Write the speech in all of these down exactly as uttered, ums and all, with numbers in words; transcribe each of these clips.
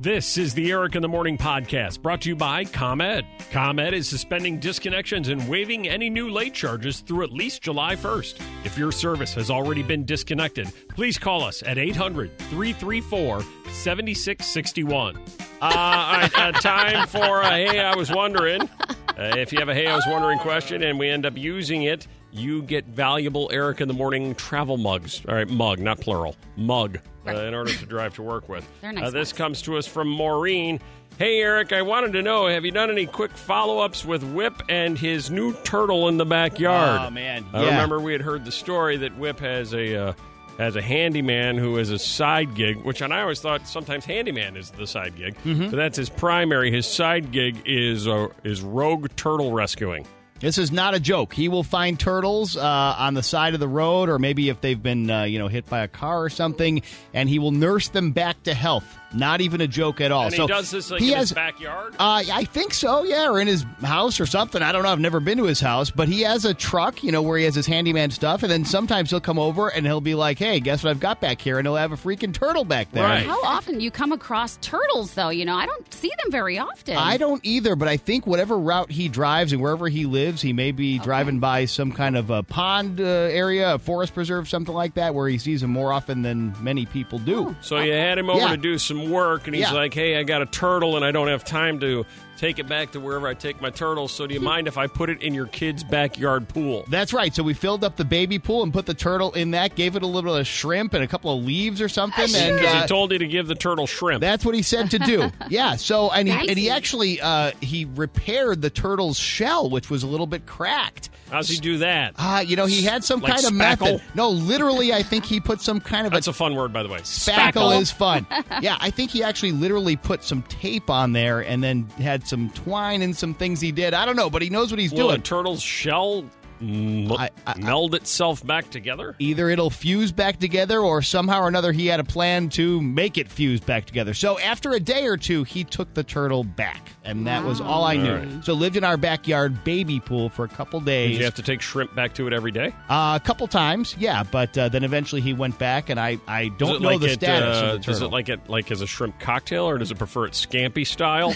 This is the Eric in the Morning podcast, brought to you by ComEd. ComEd is suspending disconnections and waiving any new late charges through at least July first. If your service has already been disconnected, please call us at eight hundred, three three four, seven six six one. Uh, all right, uh, time for a Hey, I Was Wondering. Uh, if you have a Hey, I Was Wondering question and we end up using it, you get valuable Eric in the Morning travel mugs. All right, mug, not plural. Mug. Uh, in order to drive to work with. They're nice uh, this ones. comes to us from Maureen. Hey, Eric, I wanted to know, have you done any quick follow-ups with Whip and his new turtle in the backyard? Oh, man. I Yeah. remember we had heard the story that Whip has a uh, has a handyman who is a side gig, which and I always thought sometimes handyman is the side gig. Mm-hmm. But that's his primary. His side gig is uh, is rogue turtle rescuing. This is not a joke. He will find turtles uh, on the side of the road, or maybe if they've been uh, you know hit by a car or something, and he will nurse them back to health. Not even a joke at all. And so he does this like he in has, his backyard? Uh, I think so, yeah, or in his house or something. I don't know. I've never been to his house, but he has a truck, you know, where he has his handyman stuff, and then sometimes he'll come over and he'll be like, hey, guess what I've got back here? And he'll have a freaking turtle back there. Right. How often do you come across turtles, though? You know, I don't see them very often. I don't either, but I think whatever route he drives and wherever he lives, he may be Okay. driving by some kind of a pond uh, area, a forest preserve, something like that, where he sees them more often than many people do. So you had him over Yeah. to do some work, and he's Yeah. like, hey, I got a turtle, and I don't have time to take it back to wherever I take my turtles, so do you mind if I put it in your kid's backyard pool? That's right. So we filled up the baby pool and put the turtle in that, gave it a little bit of shrimp and a couple of leaves or something. and Because uh, he told you to give the turtle shrimp. That's what he said to do. Yeah. So and he Nice. and he actually uh, he repaired the turtle's shell, which was a little bit cracked. How's he do that? Uh, you know, he had some Like kind of spackle? method. No, literally, I think he put some kind of That's a a fun word, by the way. spackle is fun. Yeah, I think he actually literally put some tape on there and then had some twine and some things he did. I don't know, but he knows what he's Will a doing. turtle's shell m- I- I- meld itself back together? Either it'll fuse back together or somehow or another he had a plan to make it fuse back together. So after a day or two, he took the turtle back. And that was all I knew. All right. So lived in our backyard baby pool for a couple days. Did you have to take shrimp back to it every day? Uh, a couple times, yeah. But uh, then eventually he went back, and I, I Does don't it know like the it, status uh, of the Does turtle. it like it like as a shrimp cocktail, or does it prefer it scampi style?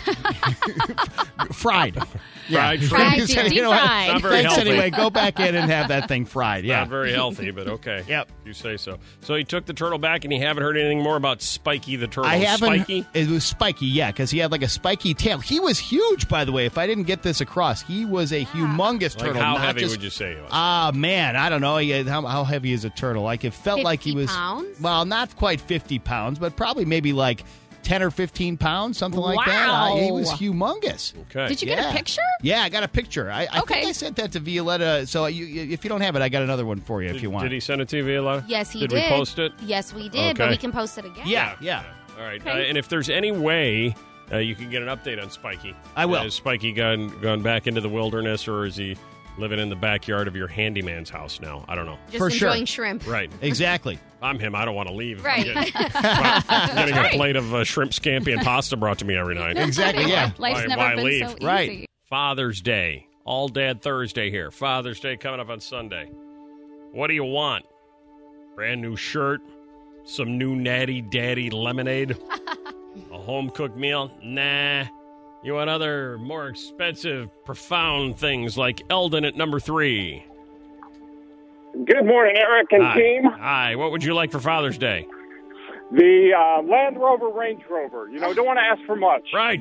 fried. Fried shrimp? Fried, You deep know what? fried. Not very Thanks healthy. anyway. Go back in and have that thing fried. Yeah. Not very healthy, but okay. Yep. You say so. So he took the turtle back, and you haven't heard anything more about Spiky the turtle. I haven't. Spiky? It was spiky, yeah, because he had like a spiky tail. He was huge, by the way. If I didn't get this across, he was a humongous Like turtle. how not heavy just- would you say he was? Ah, man, I don't know. He- How, how heavy is a turtle? Like it felt like he fifty was. pounds? Well, not quite fifty pounds, but probably maybe like ten or fifteen pounds, something like that. Wow. Uh, he was humongous. okay. Did you get Yeah. a picture? Yeah, I got a picture. I, I Okay. think I sent that to Violetta. So you, you- if you don't have it, I got another one for you Did, if you want. did he send it to you, Violetta? Yes, he did. did. we post it? Yes, we did, Okay. but we can post it again. Yeah, yeah. All right. Okay. Uh, and if there's any way uh, you can get an update on Spiky. I will. Uh, Has Spiky gone, gone back into the wilderness, or is he living in the backyard of your handyman's house now? I don't know. Just For sure. enjoying shrimp. Right. Exactly. I'm him. I don't want to leave. Right. I'm getting, I'm getting a plate of uh, shrimp scampi and pasta brought to me every night. Exactly, yeah. Life's Why- never why been leave? so easy. Right. Father's Day. All Dad Thursday here. Father's Day coming up on Sunday. What do you want? Brand new shirt? Some new Natty Daddy lemonade? A home-cooked meal? Nah. You want other, more expensive, profound things like Eldon at number three. Good morning, Eric and Hi. team. Hi. What would you like for Father's Day? The uh, Land Rover Range Rover. You know, don't want to ask for much. Right.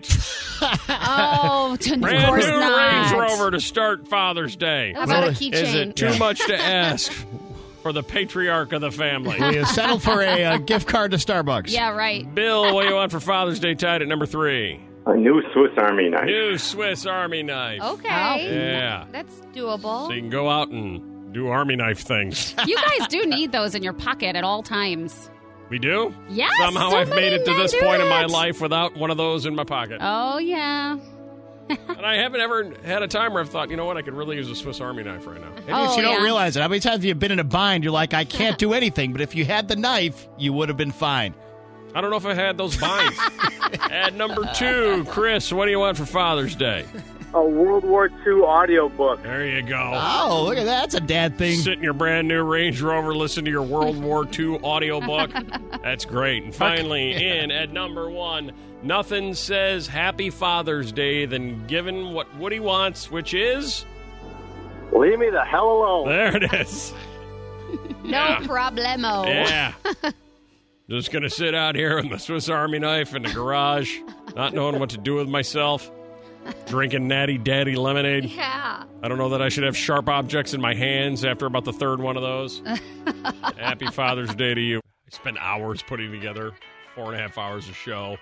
Oh, of Brand course new not. Range Rover to start Father's Day. How about a Is keychain? Is it too much to ask for the patriarch of the family? We settled for a, uh gift card to Starbucks. Yeah, right. Bill, what do you want for Father's Day tied at number three? A new Swiss Army knife. New Swiss Army knife. Okay. Yeah. That's doable. So you can go out and do Army knife things. You guys do need those in your pocket at all times. We do? Yes. Somehow so I've made many it to men this do point in my that. life without one of those in my pocket. Oh, yeah. And I haven't ever had a time where I've thought, you know what, I could really use a Swiss Army knife right now. Maybe Oh, if you don't yeah. realize it, how many times have you been in a bind? You're like, I can't do anything. But if you had the knife, you would have been fine. I don't know if I had those binds. At number two, Chris, what do you want for Father's Day? a World War Two audiobook. There you go. Oh, look at that. That's a dad thing. Sit in your brand new Range Rover, listen to your World War Two audiobook. That's great. And finally, in at number one, nothing says Happy Father's Day than giving what Woody wants, which is... Leave me the hell alone. There it is. No Yeah. problemo. Yeah. Just going to sit out here with the Swiss Army knife in the garage, not knowing what to do with myself, drinking Natty Daddy lemonade. Yeah. I don't know that I should have sharp objects in my hands after about the third one of those. Happy Father's Day to you. I spent hours putting together four and a half hours of show.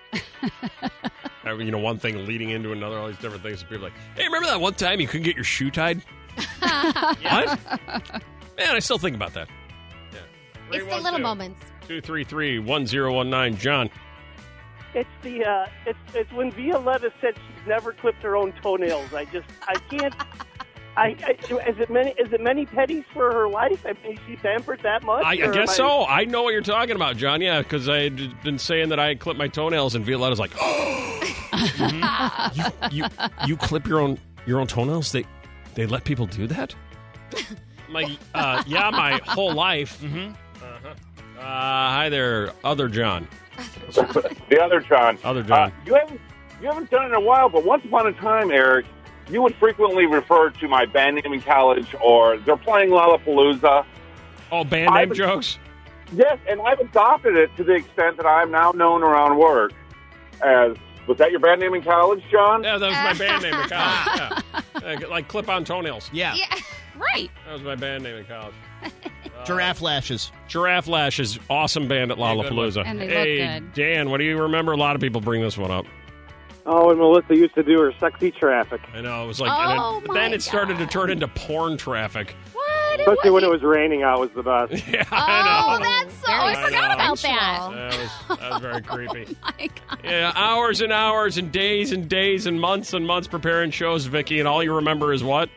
I mean, you know, one thing leading into another, all these different things. And people are like, hey, remember that one time you couldn't get your shoe tied? What? Man, I still think about that. Yeah. It's the little moments. two three three, one zero one nine. John. It's the uh, it's it's when Violetta said she's never clipped her own toenails. I just I can't. I, I is it many is it many pennies for her life? I mean, is she pampered that much? I, I or guess am I- so. I know what you're talking about, John. Yeah, because I had been saying that I had clipped my toenails, and Violetta's like, "Oh, Mhm. you, you you clip your own your own toenails? They they let people do that?" My uh, yeah, my whole life. Mm-hmm. Uh-huh. Uh, hi there, other John. The other John. Other John. Uh, you haven't you haven't done it in a while, but once upon a time, Eric, you would frequently refer to my band name in college, or they're playing Lollapalooza. Oh, band name I've- jokes? Yes, and I've adopted it to the extent that I'm now known around work as, was that your band name in college, John? Yeah, that was my band name in college. Yeah. Like, like clip-on toenails. Yeah. Yeah. Right. That was my band name in college. Giraffe lashes. Giraffe Lashes, awesome band at Lollapalooza. And they look hey, good. Dan, what do you remember? A lot of people bring this one up. Oh, and Melissa used to do her sexy traffic, I know, it was like, Oh, and it, my then it started God. to turn into porn traffic. What? especially when it was raining out. Was the best. Yeah, Oh, I know. that's so. I I forgot know. about that. That was, that was very creepy. Oh my God. Yeah, hours and hours and days and days and months and months preparing shows, Vicky, and all you remember is what?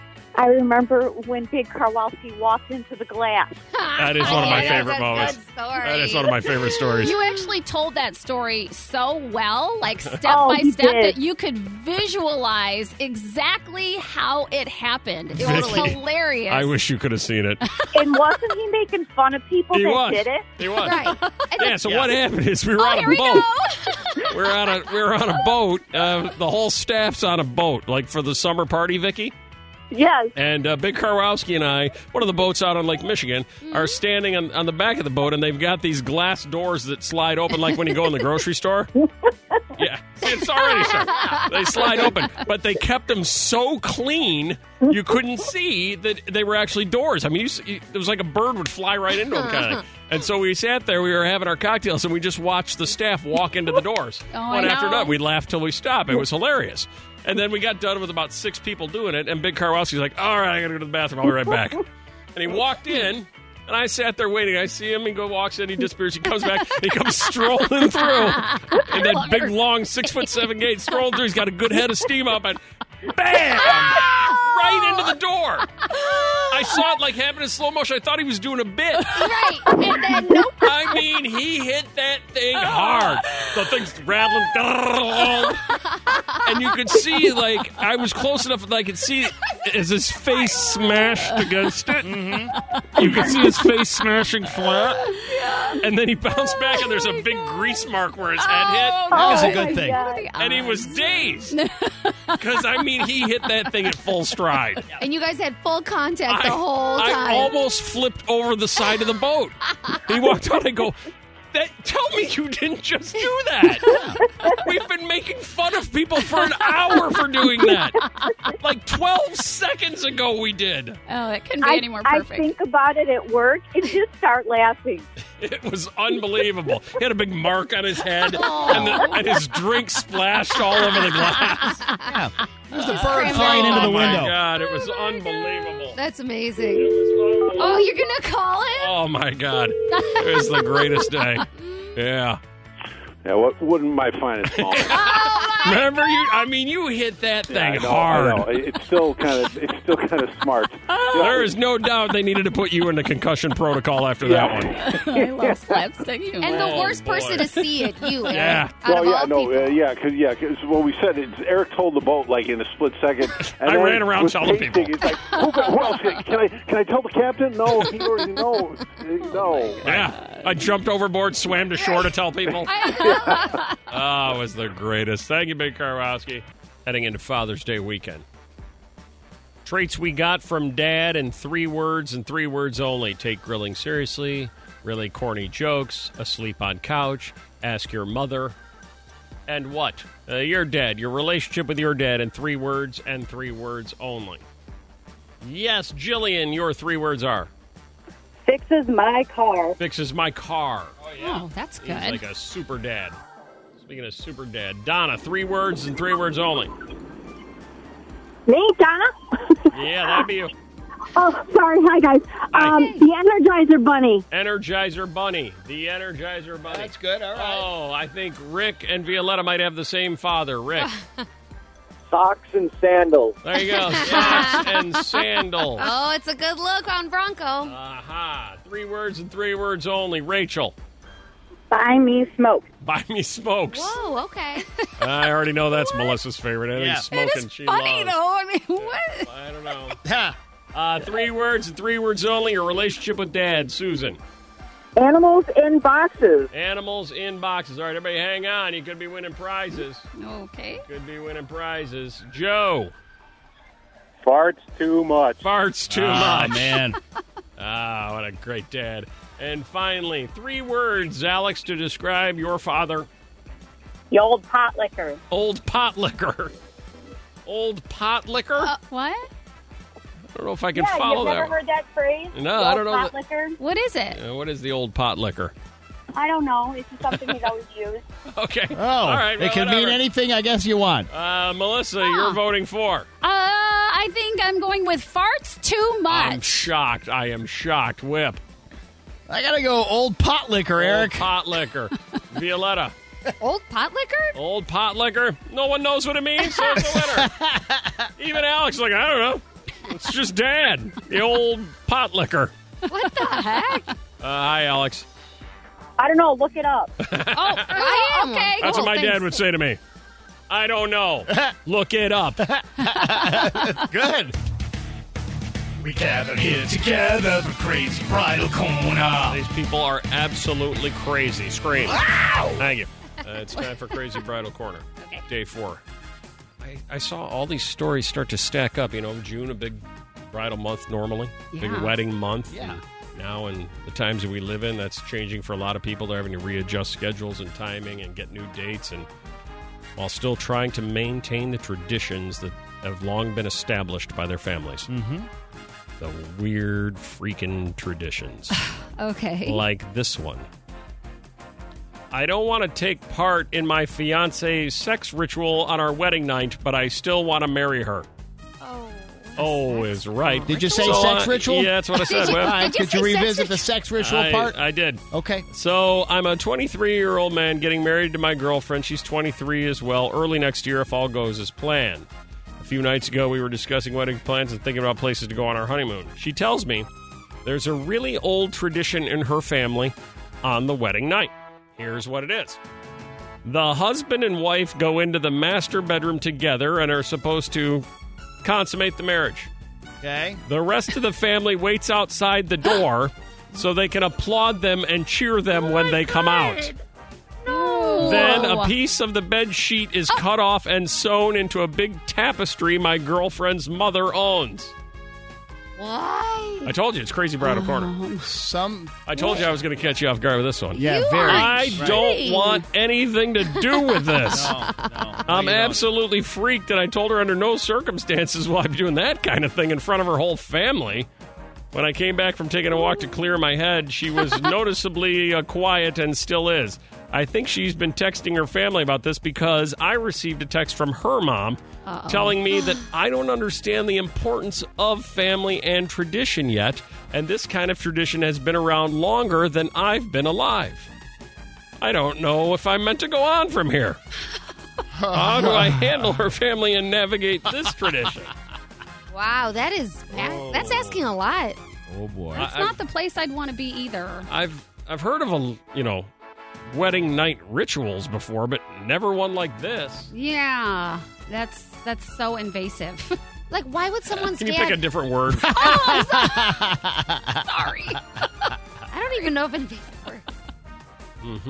I remember when Big Karwowski walked into the glass. That is one of my Oh, favorite that's a moments. good story. That is one of my favorite stories. You actually told that story so well, like step Oh, by he step, did. that you could visualize exactly how it happened. It was Vicky, hilarious. I wish you could have seen it. And wasn't he making fun of people He that was. did it? He was. Right. And Yeah, so what happened is we were oh, on here a we boat. go. We we're on a we were on a boat. Uh, the whole staff's on a boat, like for the summer party, Vicky. Yes. And uh, Big Karwowski and I, one of the boats out on Lake Michigan, are standing on, on the back of the boat, and they've got these glass doors that slide open like when you go in the grocery store. Yeah, see, it's already started. They slide open, but they kept them so clean you couldn't see that they were actually doors. I mean, you, s- you, it was like a bird would fly right into them, kind of. And so we sat there, we were having our cocktails, and we just watched the staff walk into the doors Oh, one I after know. another. We laughed till we stopped. It was hilarious. And then we got done with about six people doing it, and Big Karwowski's like, all right, I got to go to the bathroom. I'll be right back. And he walked in, and I sat there waiting. I see him, he go walks in, he disappears. He comes back, he comes strolling through. And that big, long, six foot seven gate strolling through. He's got a good head of steam up, and bam! Right into the door. I saw it like happen in slow motion. I thought he was doing a bit. Right. And then, nope. I mean, he hit that thing hard. The thing's rattling. And you could see, like, I was close enough that I could see as his face smashed against it. Mm-hmm. You could see his face smashing flat. And then he bounced back, and there's a big grease mark where his head hit. Oh, That was a Oh, good my thing. God. And he was dazed. Because, I mean, he hit that thing at full stride. And you guys had full contact the I- whole time. I almost flipped over the side of the boat. He walked out. I go, that, tell me you didn't just do that. We've been making fun of people for an hour for doing that. Like twelve seconds ago we did. Oh, it couldn't be I, any more I perfect. think about it at work and just start laughing. It was unbelievable. He had a big mark on his head, and, the, and his drink splashed all over the glass. Yeah. There's the bird Cranberry. flying into the Oh, my window. God. It was unbelievable. That's amazing. It was unbelievable. Oh, you're going to call him? Oh, my God. It was the greatest day. Yeah. Yeah, what wouldn't my finest moment? Remember you? I mean, you hit that thing I know, hard. I know. It's still kind of it's still kind of smart. There is no doubt they needed to put you into concussion protocol after that one. I love slapstick humor. And the Oh, worst boy. person to see it, you, Eric. Yeah. Out Well, of yeah, all no, people. uh, yeah, because yeah, 'cause when we said it, Eric told the boat like in a split second. And I then ran around was telling pacing. people. He's like, who, who else? Can I can I tell the captain? No, he already knows. No. Yeah. I jumped overboard, swam to shore to tell people. Oh, it was the greatest. Thank you, Big Karwowski. Heading into Father's Day weekend. Traits we got from Dad in three words and three words only. Take grilling seriously, really corny jokes, asleep on couch, ask your mother, and what? Uh, your dad, your relationship with your dad in three words and three words only. Yes, Jillian, your three words are. Fixes my car. Fixes my car. Oh, yeah. Oh, that's He's good. like a super dad. Speaking of super dad, Donna, three words and three words only. Me, Donna? Yeah, that'd be you. Oh, sorry. Hi, guys. Hi. Um, the Energizer Bunny. Energizer Bunny. The Energizer Bunny. That's good. All right. Oh, I think Rick and Violetta might have the same father. Rick. Socks and sandals. There you go. Socks and sandals. Oh, it's a good look on Bronco. Aha. Three words and three words only. Rachel. Buy me smoke. Buy me smokes. Whoa, okay. I already know that's Melissa's favorite. Anything Yeah. smoking It is she funny, loves. though. I mean, what? I don't know. Ha. Uh, three words and three words only. Your relationship with Dad, Susan. Animals in boxes. Animals in boxes. All right, everybody hang on. You could be winning prizes. Okay. Could be winning prizes. Joe. Farts too much. Farts too Oh, much. man. Ah, what a great dad. And finally, three words, Alex, to describe your father. The old pot liquor. Old pot liquor. Old pot liquor? Uh, what? I don't know if I can follow that. heard that phrase? No, I don't know. That, liquor? What is it? uh, what is the old pot liquor? I don't know. It's just something he's always used. Okay. Oh, All right. well, it can mean whatever. anything, I guess you want. Uh, Melissa, you're voting for. Uh, I think I'm going with farts too much. I'm shocked. I am shocked. Whip. I gotta go old pot liquor, Eric. Old pot liquor. Violetta. Old pot liquor? Old pot liquor. No one knows what it means, so it's a winner. Even Alex is like, I don't know. It's just Dad. The old pot liquor. What the heck? Uh, hi, Alex. I don't know. Look it up. Oh, I am. Okay. That's cool, what my thanks. dad would say to me. I don't know. Look it up. Good. We gather here together for Crazy Bridal Corner. These people are absolutely crazy. Scream. Thank you. Uh, it's time for Crazy Bridal Corner. Okay. Day four. I, I saw all these stories start to stack up. You know, June, a big bridal month normally, big Yeah. wedding month. Yeah. And now, in the times that we live in, that's changing for a lot of people. They're having to readjust schedules and timing and get new dates, and while still trying to maintain the traditions that have long been established by their families. Mm-hmm. The weird freaking traditions. Okay. Like this one. I don't want to take part in my fiance's sex ritual on our wedding night, but I still want to marry her. Oh. Oh, is right. Did you say So, sex uh, ritual? Yeah, that's what I said. Did you- Web. All right, Did you could you say sex revisit ritual? the sex ritual I, part? I did. Okay. So I'm a twenty-three-year-old man getting married to my girlfriend. She's twenty-three as well. Early next year, if all goes as planned. A few nights ago, we were discussing wedding plans and thinking about places to go on our honeymoon. She tells me there's a really old tradition in her family on the wedding night. Here's what it is. The husband and wife go into the master bedroom together and are supposed to consummate the marriage. Okay. The rest of the family waits outside the door so they can applaud them and cheer them when they come out. No. Then a piece of the bed sheet is cut off and sewn into a big tapestry my girlfriend's mother owns. Why? I told you, it's Crazy Bridal Corner. Some. I told you I was going to catch you off guard with this one. Yeah, You very. are I Right. don't kidding. want anything to do with this. No, no. I'm No, you don't. absolutely freaked, and I told her under no circumstances will I be doing that kind of thing in front of her whole family. When I came back from taking a walk to clear my head, she was noticeably uh, quiet and still is. I think she's been texting her family about this because I received a text from her mom Uh-oh. telling me that I don't understand the importance of family and tradition yet, and this kind of tradition has been around longer than I've been alive. I don't know if I'm meant to go on from here. How do I handle her family and navigate this tradition? Wow, that is Oh. that's asking a lot. Oh, boy. That's I- not the place I'd want to be either. I've I've heard of a you know wedding night rituals before, but never one like this. Yeah, that's that's so invasive. Like, why would someone's Can you dad? pick a different word? Sorry. I don't even know if invasive works. Mm-hmm.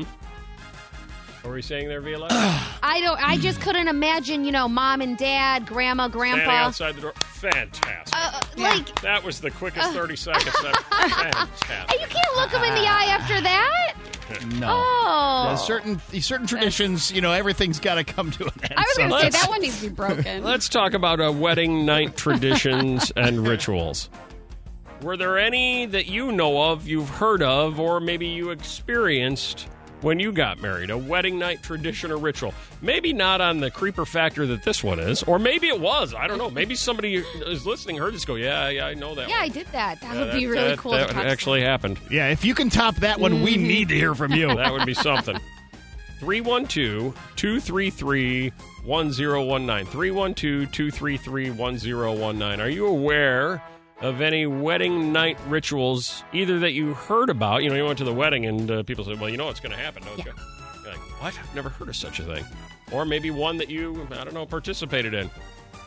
What were you saying there, Violetta? I don't. I just couldn't imagine. You know, mom and dad, grandma, Standing grandpa. outside the door. Fantastic. Uh, like, That was the quickest thirty seconds ever. Fantastic. you can't look them in the eye after that. No. Oh, There's certain certain traditions, you know, everything's got to come to an end. I was going to say let's- that one needs to be broken. Let's talk about uh, wedding night traditions and rituals. Were there any that you know of, you've heard of, or maybe you experienced when you got married? A wedding night tradition or ritual? Maybe not on the creeper factor that this one is, or maybe it was. I don't know. Maybe somebody is listening heard this go, yeah, yeah, I know that yeah, one. I did that. That Yeah, would be that- really that- cool. That to talk actually happened. Yeah, if you can top that one, we need to hear from you. That would be something. three one two, two three three, one zero one nine. three one two, two three three, one zero one nine. Are you aware of any wedding night rituals, either that you heard about? You know, you went to the wedding and uh, people said, well, you know what's going to happen, don't Yeah. you? You're like, what? I've never heard of such a thing. Or maybe one that you, I don't know, participated in.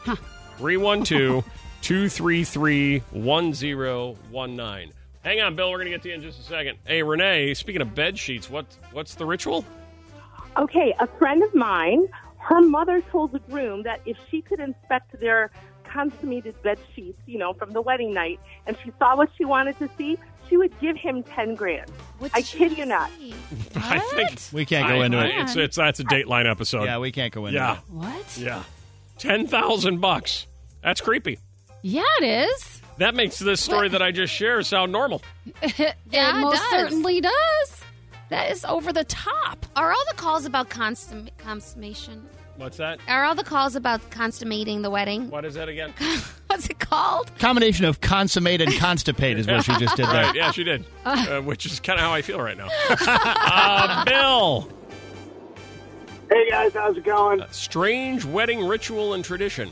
three one two, two three three, one zero one nine. Hang on, Bill. We're going to get to you in just a second. Hey, Renee, speaking of bed sheets, what, what's the ritual? Okay, a friend of mine, her mother told the groom that if she could inspect their consummated bed sheets, you know, from the wedding night, and she saw what she wanted to see, she would give him ten grand. What I did kid she you not. say? I think We can't go I- into I- it. It's, it's that's a Dateline episode. Yeah, we can't go into yeah, it. What? yeah. Ten thousand bucks. That's creepy. Yeah, it is. That makes this story that I just shared sound normal. It Yeah, it most does. certainly does. That is over the top. Are all the calls about consum- consummation? What's that? Are all the calls about consummating the wedding? What is that again? What's it called? Combination of consummate and constipate is what she just did there. Right, yeah, she did. Uh, which is kind of how I feel right now. uh, Bill, Hey guys, how's it going? strange wedding ritual and tradition.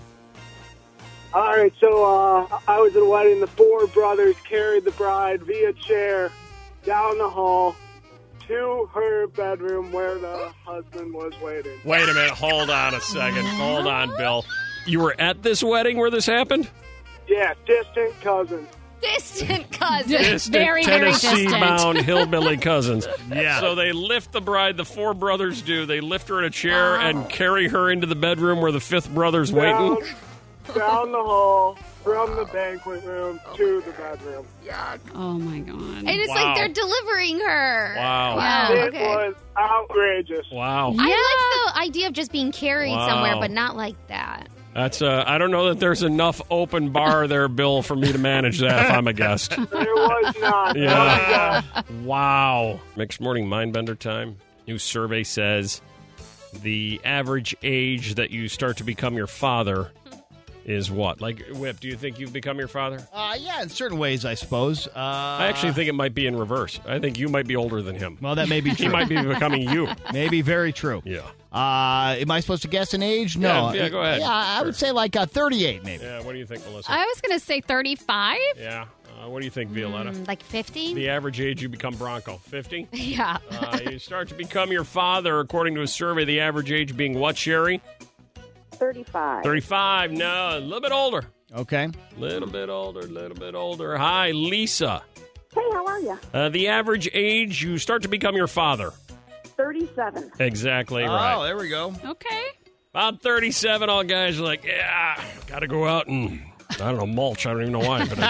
All right, so uh, I was at a wedding. The four brothers carried the bride via chair down the hall to her bedroom where the husband was waiting. Wait a minute. Hold on a second. Hold on, Bill. You were at this wedding where this happened? Yeah, distant cousins. Distant cousin. Distant Very, very Tennessee-bound hillbilly cousins. Yeah. So they lift the bride, the four brothers do. They lift her in a chair and carry her into the bedroom where the fifth brother's Down, waiting. down the hall from the banquet room to the bedroom. Oh, my God. And it's Wow. like they're delivering her. Wow. Wow. It Okay. was outrageous. Wow. I like the idea of just being carried Wow. somewhere, but not like that. That's uh, I don't know that there's enough open bar there, Bill, for me to manage that if I'm a guest. There was not. Yeah. Wow. Mixed morning mindbender time. New survey says the average age that you start to become your father is what? Like, Whip, do you think you've become your father? Uh, yeah, in certain ways, I suppose. Uh, I actually think it might be in reverse. I think you might be older than him. Well, that may be He true. might be becoming you. Maybe very true. Yeah. Uh, am I supposed to guess an age? No. Yeah, yeah, go ahead. Yeah, I Sure. would say like uh, thirty-eight, maybe. Yeah, what do you think, Melissa? I was going to say thirty-five. yeah. Uh, what do you think, Violetta? Mm, like fifty? The average age you become Bronco, fifty? Yeah. Uh, you start to become your father, according to a survey, the average age being what, Sherry? thirty-five. thirty-five. No, a little bit older. Okay. Little bit older, little bit older. Hi, Lisa. Hey, how are you? Uh, the average age you start to become your father. thirty-seven. Exactly Oh, right. there we go. Okay. About thirty-seven, all guys are like, yeah, got to go out and, I don't know, mulch. I don't even know why, but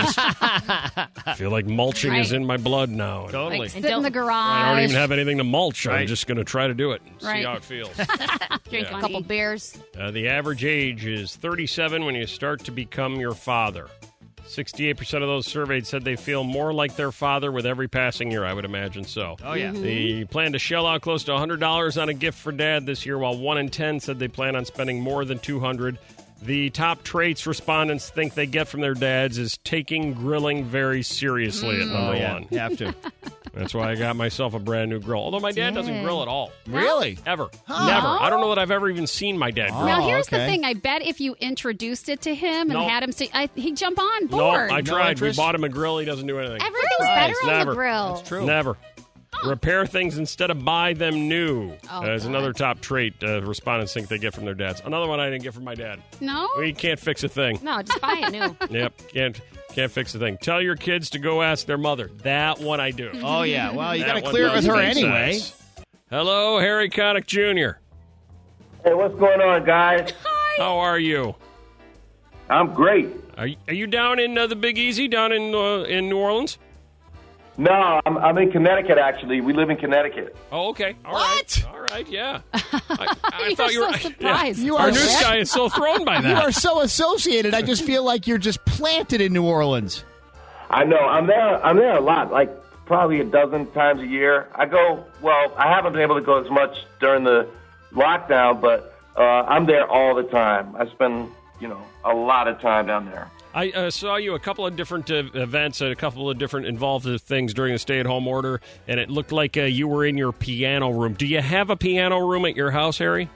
I just feel like mulching is Right. in my blood now. Totally. Like, sit in the garage. I don't even have anything to mulch. I'm Right. just going to try to do it and see Right. how it feels. Drink Yeah. A couple beers. Uh, the average age is thirty-seven when you start to become your father. sixty-eight percent of those surveyed said they feel more like their father with every passing year. I would imagine so. Oh, yeah. They plan to shell out close to one hundred dollars on a gift for dad this year, while one in ten said they plan on spending more than two hundred dollars. The top traits respondents think they get from their dads is taking grilling very seriously at Oh, number yeah. one. You have to. That's why I got myself a brand new grill. Although my dad Did. doesn't grill at all. Really? Ever. Huh. Never. I don't know that I've ever even seen my dad grill. Now, Oh, here's the okay. thing. I bet if you introduced it to him and No. had him see, I, he'd jump on No, board. I No tried. We interest? bought him a grill. He doesn't do anything. Everything's Right. better on Never. the grill. That's true. Never. Repair things instead of buy them new. Oh, uh, is God. another top trait uh, respondents think they get from their dads. Another one I didn't get from my dad. No? We can't fix a thing. No, just buy it new. Yep, can't can't fix a thing. Tell your kids to go ask their mother. That one I do. Oh, yeah. Well, you That got to one clear it does with her make anyway. sense. Hello, Harry Connick Junior Hey, what's going on, guys? How are you? I'm great. Are you, are you down in uh, the Big Easy, down in uh, in New Orleans? No, I'm, I'm in Connecticut, actually. We live in Connecticut. Oh, okay. All What? right. All right, yeah. I, I You're thought you were so surprised. You Our are news what? guy is so thrown by You that. are so associated. I just feel like you're just planted in New Orleans. I know. I'm there. I'm there a lot, like probably a dozen times a year. I go. Well, I haven't been able to go as much during the lockdown, but uh, I'm there all the time. I spend, you know, a lot of time down there. I uh, saw you a couple of different uh, events and a couple of different involved things during the stay-at-home order, and it looked like uh, you were in your piano room. Do you have a piano room at your house, Harry?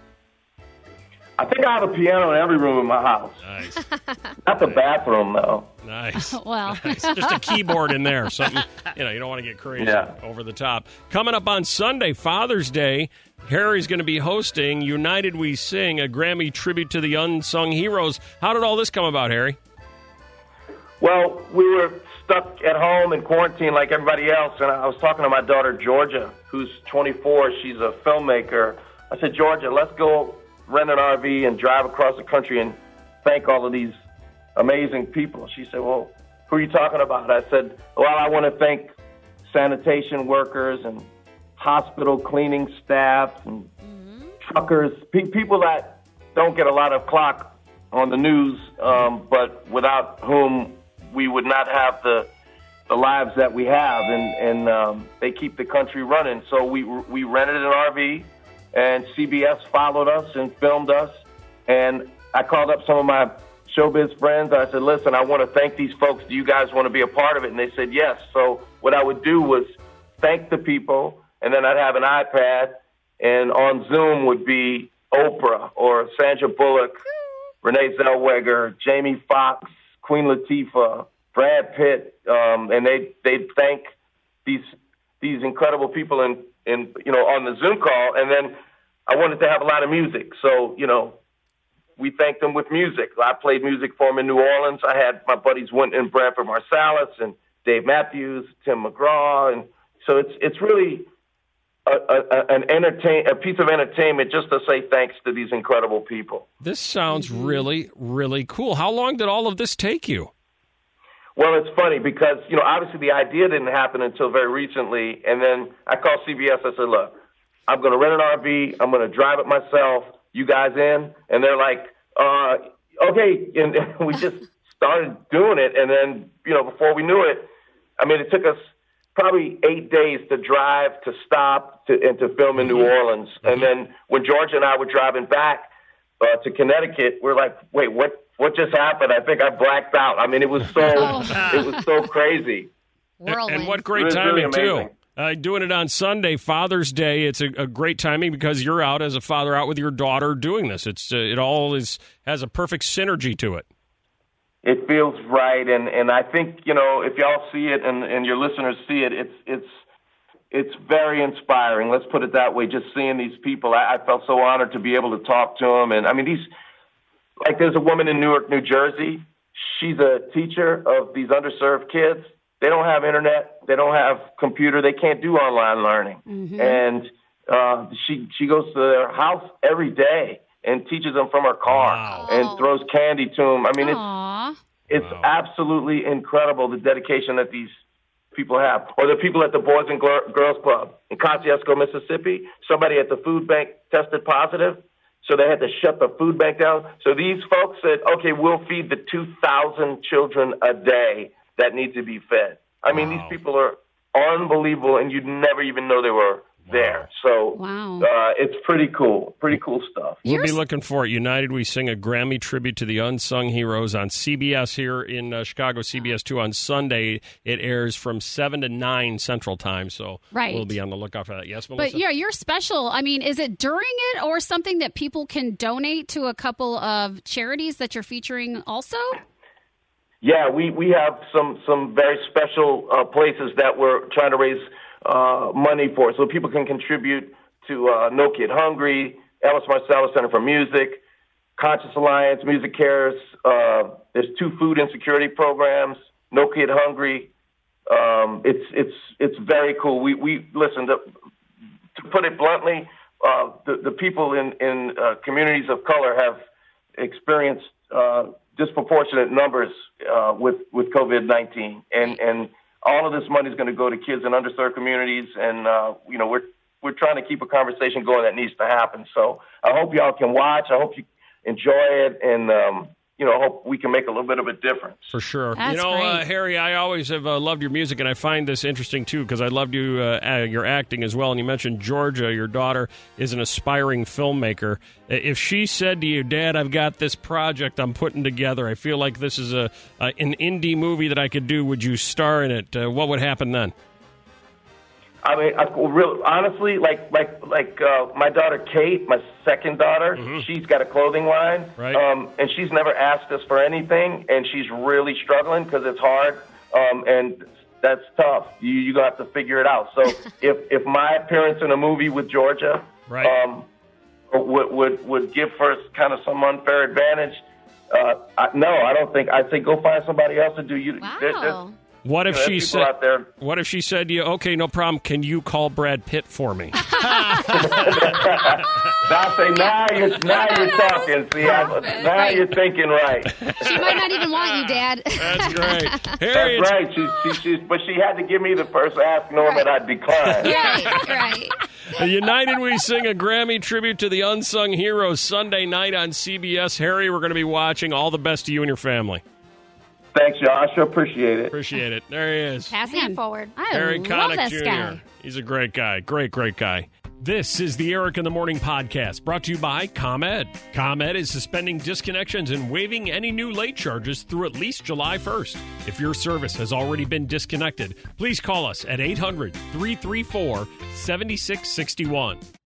I think I have a piano in every room in my house. Nice. Not the bathroom, though. Nice. Well, Nice. Just a keyboard in there. Something, you know, you don't want to get crazy Yeah. over the top. Coming up on Sunday, Father's Day, Harry's going to be hosting United We Sing, a Grammy tribute to the unsung heroes. How did all this come about, Harry? Well, we were stuck at home in quarantine like everybody else, and I was talking to my daughter, Georgia, who's twenty-four. She's a filmmaker. I said, Georgia, let's go rent an R V and drive across the country and thank all of these amazing people. She said, well, who are you talking about? I said, well, I want to thank sanitation workers and hospital cleaning staff and truckers, pe- people that don't get a lot of clock on the news, um, but without whom we would not have the the lives that we have, and and um, they keep the country running. So we we rented an R V, and C B S followed us and filmed us. And I called up some of my showbiz friends. I said, "Listen, I want to thank these folks. Do you guys want to be a part of it?" And they said yes. So what I would do was thank the people, and then I'd have an iPad, and on Zoom would be Oprah or Sandra Bullock, Renee Zellweger, Jamie Foxx, Queen Latifah, Brad Pitt, um, and they they thank these these incredible people in, in you know on the Zoom call. And then I wanted to have a lot of music, so you know we thanked them with music. I played music for them in New Orleans. I had my buddies Wynton Branford Marsalis and Dave Matthews, Tim McGraw, and so it's it's really a, a, an entertain a piece of entertainment just to say thanks to these incredible people. This sounds really, really cool. How long did all of this take you? Well, it's funny because, you know, obviously the idea didn't happen until very recently. And then I called C B S. I said, look, I'm going to rent an R V. I'm going to drive it myself. You guys in? And they're like, uh, okay. And we just started doing it. And then, you know, before we knew it, I mean, it took us probably eight days to drive, to stop, to, and to film in New Orleans. And then when Georgia and I were driving back uh, to Connecticut, we're like, wait, what? What just happened? I think I blacked out. I mean, it was so it was so crazy. And, and what great It was timing, really too. amazing. Uh, doing it on Sunday, Father's Day. It's a, a great timing because you're out as a father, out with your daughter doing this. It's uh, it all is has a perfect synergy to it. It feels right, and, and I think, you know, if y'all see it and, and your listeners see it, it's it's it's very inspiring. Let's put it that way. Just seeing these people, I, I felt so honored to be able to talk to them. And I mean, these. Like there's a woman in Newark, New Jersey. She's a teacher of these underserved kids. They don't have internet. They don't have computer. They can't do online learning. Mhm. And uh, she she goes to their house every day and teaches them from her car and throws candy to them. I mean, Aw. it's it's absolutely incredible the dedication that these people have. Or the people at the Boys and Gl- Girls Club in Kosciuszko, Mississippi. Somebody at the food bank tested positive. So they had to shut the food bank down. So these folks said, okay, we'll feed the two thousand children a day that need to be fed. I mean, these people are unbelievable, and you'd never even know they were there. So wow. uh, it's pretty cool. Pretty cool stuff. We'll be looking for it. United We Sing, a Grammy tribute to the unsung heroes on C B S here in uh, Chicago, C B S two on Sunday. It airs from seven to nine Central Time, so right. we'll be on the lookout for that. Yes, Melissa? But yeah, you're special. I mean, is it during it or something that people can donate to a couple of charities that you're featuring also? Yeah, we, we have some, some very special uh, places that we're trying to raise uh, money for, so people can contribute to uh, No Kid Hungry, Ellis Marsalis Center for Music, Conscious Alliance, Music Cares. Uh, there's two food insecurity programs, No Kid Hungry. Um, it's it's it's very cool. We we listen to to put it bluntly, uh, the the people in in uh, communities of color have experienced uh, disproportionate numbers uh, with with COVID nineteen, and and all of this money is going to go to kids in underserved communities, and uh, you know we're we're trying to keep a conversation going that needs to happen. So I hope y'all can watch. I hope you enjoy it, and um, you know, hope we can make a little bit of a difference. For sure. That's you know, great. uh, Harry, I always have uh, loved your music, and I find this interesting, too, because I loved you, uh, uh, your acting as well. And you mentioned Georgia, your daughter, is an aspiring filmmaker. If she said to you, Dad, I've got this project I'm putting together, I feel like this is a, a an indie movie that I could do, would you star in it? Uh, what would happen then? I mean, I, real honestly, like like like uh, my daughter Kate, my second daughter, mm-hmm. she's got a clothing line, right. um, and she's never asked us for anything, and she's really struggling because it's hard, um, and that's tough. You you gonna have to figure it out. So if if my appearance in a movie with Georgia, right. um, would would would give her kind of some unfair advantage, uh, I, no, I don't think. I'd say go find somebody else to do. You. Wow. There, there's, What if you know, she people said? out there. What if she said to you, "Okay, no problem. Can you call Brad Pitt for me?" Now say now you're now you're talking. See, I, now Right. you're thinking right. She might not even want you, Dad. That's great. That's Harry, it's- right. She, she, she, but she had to give me the first ask, knowing that I'd decline. Right, right. The United We Sing, a Grammy tribute to the unsung heroes, Sunday night on C B S. Harry, we're going to be watching. All the best to you and your family. Thanks, y'all. I sure appreciate it. Appreciate it. There he is. Passing it forward. I Harry love Connick this Junior guy. He's a great guy. Great, great guy. This is the Eric in the Morning podcast, brought to you by ComEd. ComEd is suspending disconnections and waiving any new late charges through at least July first. If your service has already been disconnected, please call us at eight hundred, three three four, seven six six one.